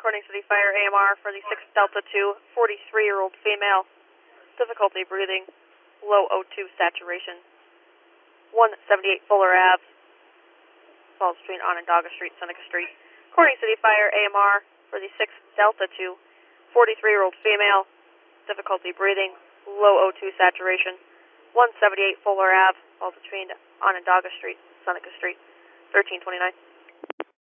Corning City Fire AMR for the 6 Delta 2, 43-year-old female, difficulty breathing, low O2 saturation, 178 Fuller Ave, falls between Onondaga Street, Seneca Street. Corning City Fire AMR for the 6 Delta 2, 43-year-old female, difficulty breathing, low O2 saturation, 178 Fuller Ave, falls between Onondaga Street, Seneca Street, 1329.